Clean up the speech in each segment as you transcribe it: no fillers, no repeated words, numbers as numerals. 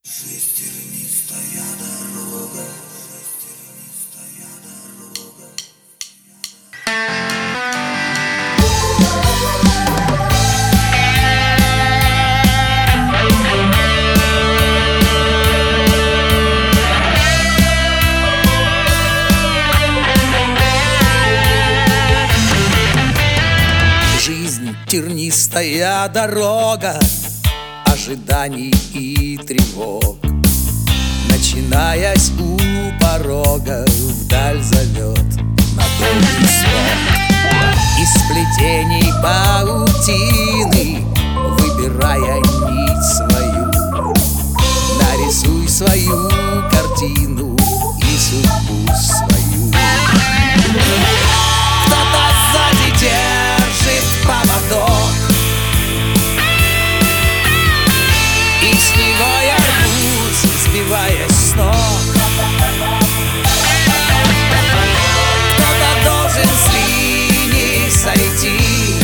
Жизнь тернистая дорога, жизнь тернистая дорога. Жизнь тернистая дорога ожиданий и тревог, начинаясь у порога, вдаль зовет на долгий срок. Из сплетений паутины, выбирая нить свою, нарисуй свою картину и судьбу свою. Кто-то сзади держит поводок, и с него я рвусь, сбиваясь с ног. Кто-то должен с линии сойти.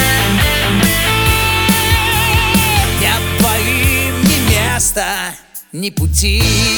Нет двоим ни места, ни пути.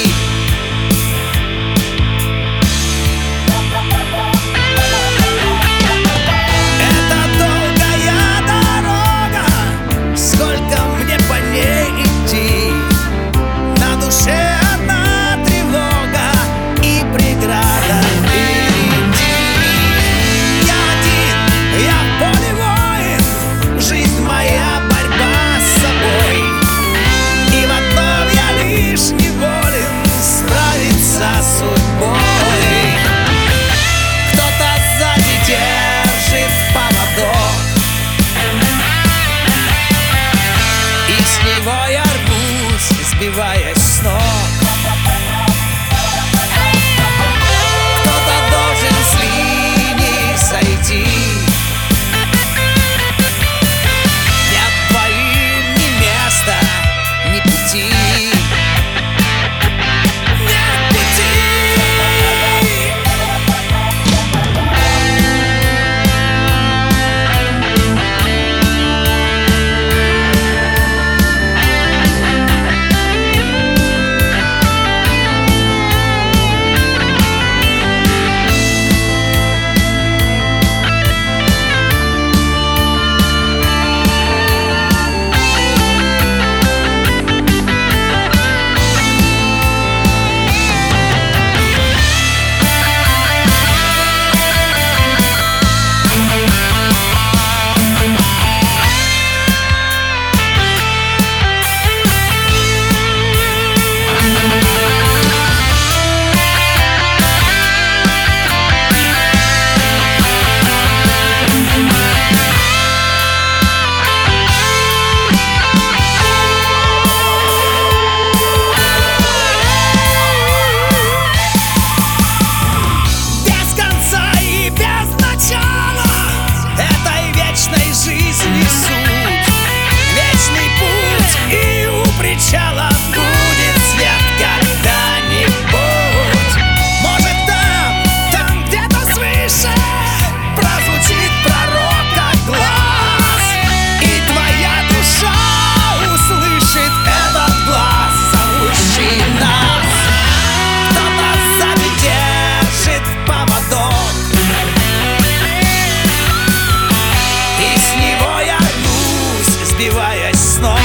Я рвусь, сбиваясь с ног. Кто-то должен с линии сойти. Нет двоим ни места, ни пути. Сбиваясь с ног.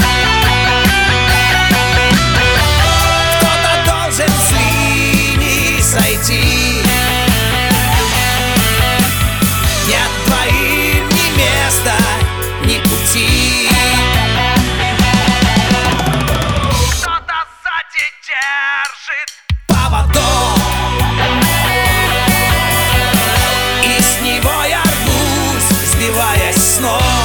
Кто-то должен с линии сойти. Нет двоим ни места, ни пути. Кто-то сзади держит поводок, и с него я рвусь, сбиваясь с ног.